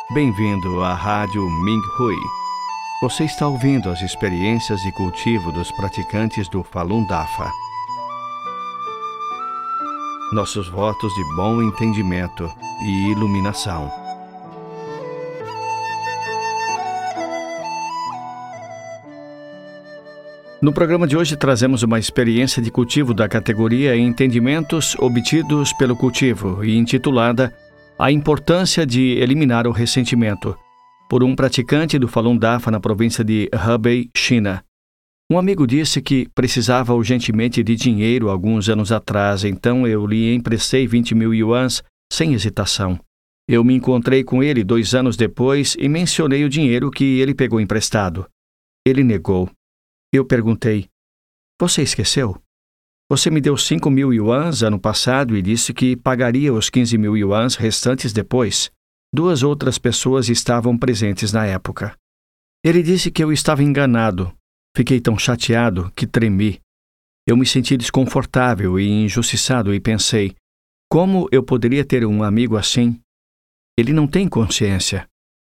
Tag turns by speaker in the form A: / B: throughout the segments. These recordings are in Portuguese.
A: Bem-vindo à Rádio Minhui. Você está ouvindo as experiências de cultivo dos praticantes do Falun Dafa. Nossos votos de bom entendimento e iluminação. No programa de hoje trazemos uma experiência de cultivo da categoria Entendimentos obtidos pelo cultivo e intitulada A Importância de Eliminar o Ressentimento, por um praticante do Falun Dafa na província de Hebei, China. Um amigo disse que precisava urgentemente de dinheiro alguns anos atrás, então eu lhe emprestei 20 mil yuans sem hesitação. Eu me encontrei com ele 2 anos depois e mencionei o dinheiro que ele pegou emprestado. Ele negou. Eu perguntei, você esqueceu? Você me deu 5 mil yuans ano passado e disse que pagaria os 15 mil yuans restantes depois. 2 outras pessoas estavam presentes na época. Ele disse que eu estava enganado. Fiquei tão chateado que tremi. Eu me senti desconfortável e injustiçado e pensei, como eu poderia ter um amigo assim? Ele não tem consciência.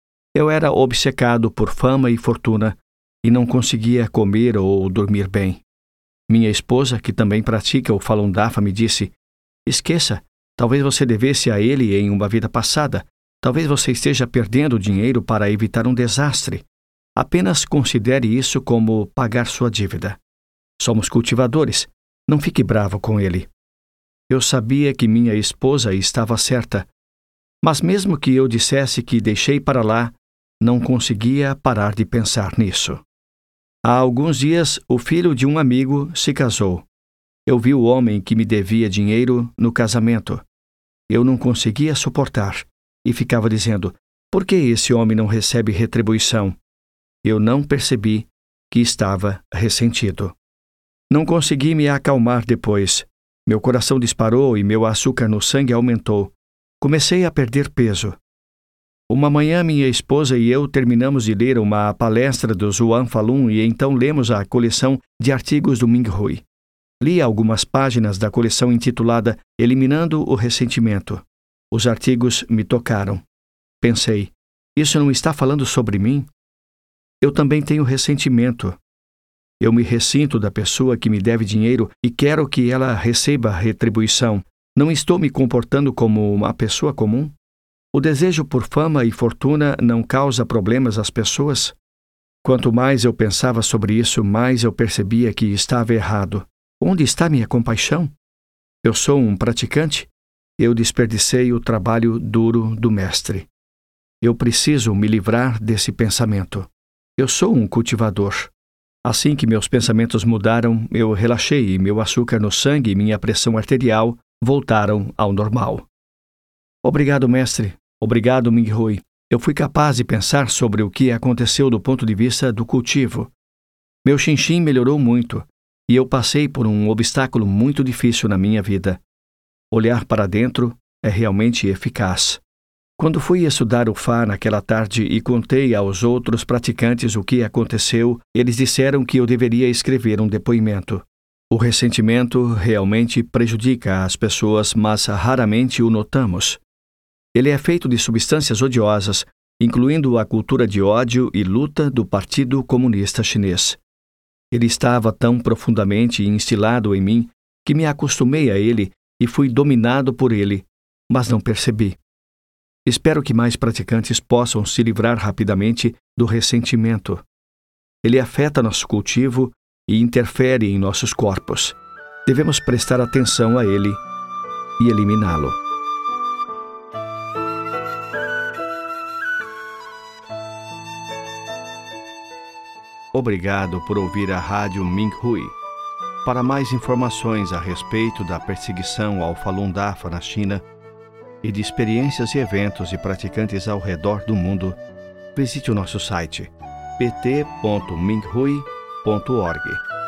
A: Eu era obcecado por fama e fortuna e não conseguia comer ou dormir bem. Minha esposa, que também pratica o Falun Dafa, me disse, esqueça, talvez você devesse a ele em uma vida passada. Talvez você esteja perdendo dinheiro para evitar um desastre. Apenas considere isso como pagar sua dívida. Somos cultivadores. Não fique bravo com ele. Eu sabia que minha esposa estava certa, mas mesmo que eu dissesse que deixei para lá, não conseguia parar de pensar nisso. Há alguns dias, o filho de um amigo se casou. Eu vi o homem que me devia dinheiro no casamento. Eu não conseguia suportar e ficava dizendo, por que esse homem não recebe retribuição? Eu não percebi que estava ressentido. Não consegui me acalmar depois. Meu coração disparou e meu açúcar no sangue aumentou. Comecei a perder peso. Uma manhã, minha esposa e eu terminamos de ler uma palestra do Zhuang Falun e então lemos a coleção de artigos do Minhui. Li algumas páginas da coleção intitulada Eliminando o Ressentimento. Os artigos me tocaram. Pensei, isso não está falando sobre mim? Eu também tenho ressentimento. Eu me ressinto da pessoa que me deve dinheiro e quero que ela receba retribuição. Não estou me comportando como uma pessoa comum? O desejo por fama e fortuna não causa problemas às pessoas? Quanto mais eu pensava sobre isso, mais eu percebia que estava errado. Onde está minha compaixão? Eu sou um praticante? Eu desperdicei o trabalho duro do mestre. Eu preciso me livrar desse pensamento. Eu sou um cultivador. Assim que meus pensamentos mudaram, eu relaxei e meu açúcar no sangue e minha pressão arterial voltaram ao normal. Obrigado, mestre. Obrigado, Minhui. Eu fui capaz de pensar sobre o que aconteceu do ponto de vista do cultivo. Meu xinxim melhorou muito e eu passei por um obstáculo muito difícil na minha vida. Olhar para dentro é realmente eficaz. Quando fui estudar o Fá naquela tarde e contei aos outros praticantes o que aconteceu, eles disseram que eu deveria escrever um depoimento. O ressentimento realmente prejudica as pessoas, mas raramente o notamos. Ele é feito de substâncias odiosas, incluindo a cultura de ódio e luta do Partido Comunista Chinês. Ele estava tão profundamente instilado em mim que me acostumei a ele e fui dominado por ele, mas não percebi. Espero que mais praticantes possam se livrar rapidamente do ressentimento. Ele afeta nosso cultivo e interfere em nossos corpos. Devemos prestar atenção a ele e eliminá-lo. Obrigado por ouvir a Rádio Minhui. Para mais informações a respeito da perseguição ao Falun Dafa na China e de experiências e eventos de praticantes ao redor do mundo, visite o nosso site pt.minhui.org.